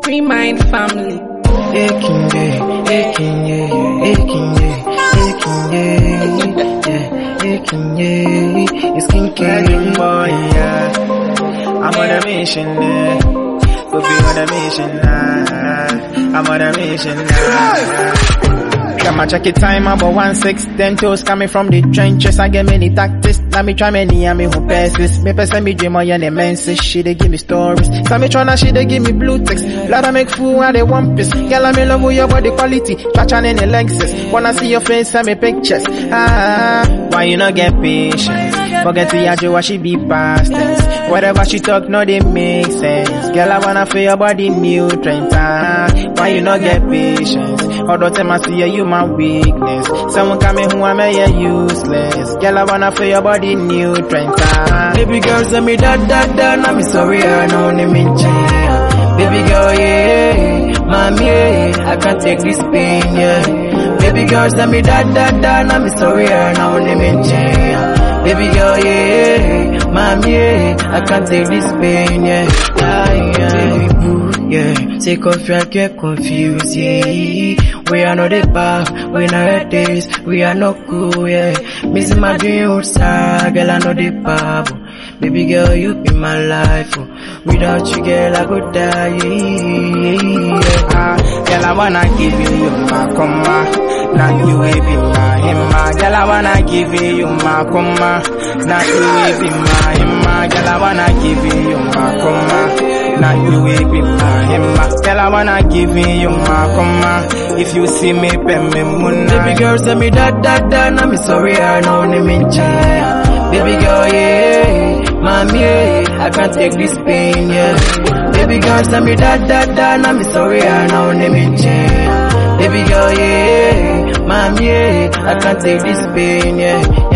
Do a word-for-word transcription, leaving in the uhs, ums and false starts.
Free Mind Family. Aching, yeah, aching, yeah, aching, yeah, aching, yeah, yeah, aching, yeah. It's kinky, boy, yeah. I'm on a mission, yeah. Could be on a mission, nah. I'm on a mission, nah. Come on, check it time, about one six, ten toes coming from the trenches. I get many tactics, let me try many and me who passes. Me person me dream on your menses, she they give me stories. Some me tryna, she they give me blue text. Blood I make fool and they one piece. Girl I me love with your body quality, touching in the Lexus. Wanna see your face and me pictures. Ah, why you not get patience? Forget to yajo what she be past tense. Whatever she talk, no they make sense. Girl I wanna feel your body nutrient. Ah, why you not get patience? Although time I see you my weakness. Someone coming who I'm a useless. Girl I wanna feel your body nutrient. Ah, baby girl send me that that that. Now me sorry I know me mean change. Baby girl yeah, mommy yeah, I can't take this pain yeah. Baby girl send me that that that. Now me sorry I know me mean change. Baby girl, yeah, mommy, yeah, I can't take this pain, yeah, yeah, yeah. Baby boo, yeah, take off your get confused, yeah. We are not the bar, we not days, we are not cool, yeah. Missing my dreams, ah, girl, I know the bar. Baby girl, you be my life, oh. Without you, girl, I could die, yeah, yeah. Ah, girl, I wanna give you my comma. Now you will be my himma. Girl, I wanna give you my comma. Now you will be my himma. Girl, I wanna give you my comma. Now you will be my himma. Girl, I wanna give you my comma. If you see me, pay me moon. Baby girl, send me that, that, that. Now me sorry, I know me mean change. Baby girl, yeah, mommy, yeah, I can't take this pain, yeah. Baby girl, send me that, that, that. Now me sorry, I know me mean change. Baby girl, yeah, mommy, yeah, I can't take this pain, yeah.